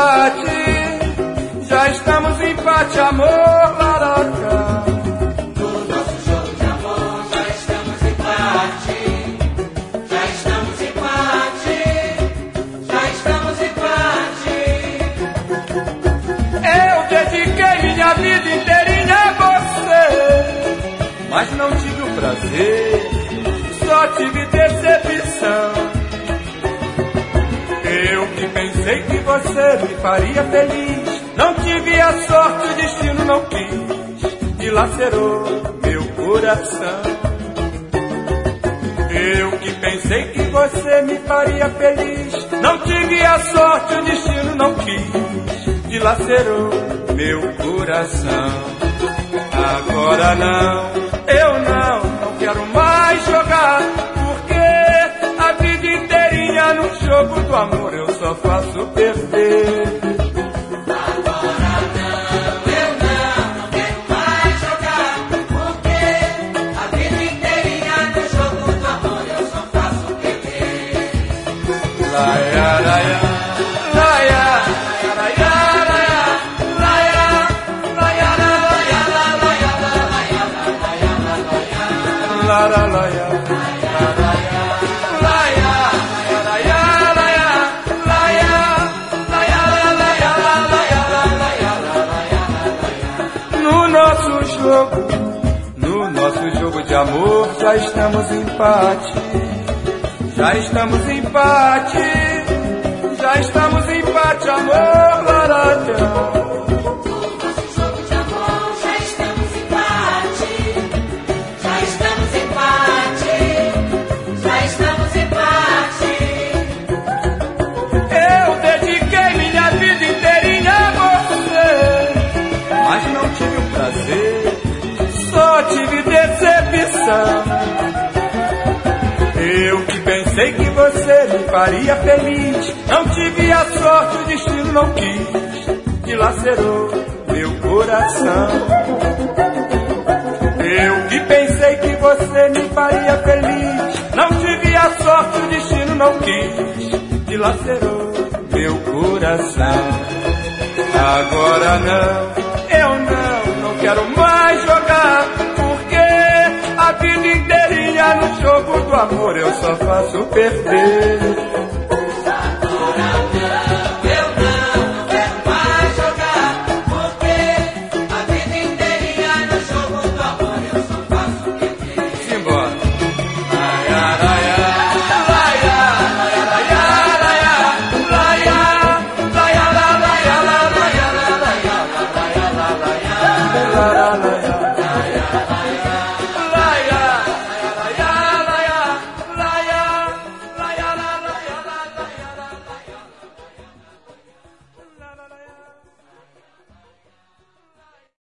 empate, já estamos em empate, amor, laraca. No nosso jogo de amor já estamos em empate, já estamos em empate, já estamos em empate. Eu dediquei minha vida inteirinha a você, mas não tive o prazer, só tive decepção. Eu que pensei que você me faria feliz, não tive a sorte, o destino não quis, dilacerou meu coração. Eu que pensei que você me faria feliz, não tive a sorte, o destino não quis, dilacerou meu coração. Agora não, eu não quero mais jogar, porque a vida inteirinha no jogo do amor eu só faço perder. Agora não, eu não quero mais jogar, porque a vida inteirinha no jogo do amor eu só faço perder. Laia, laia, laia, laia, laia, laia, laia, laia, laia, laia. No nosso jogo de amor já estamos em empate, já estamos em empate, já estamos em empate, amor, laranja. Só tive decepção. Eu que pensei que você me faria feliz, não tive a sorte, o destino não quis, dilacerou meu coração. Eu que pensei que você me faria feliz, não tive a sorte, o destino não quis, dilacerou meu coração. Agora não, eu não quero mais jogar, porque a vida inteirinha no jogo do amor eu só faço perder.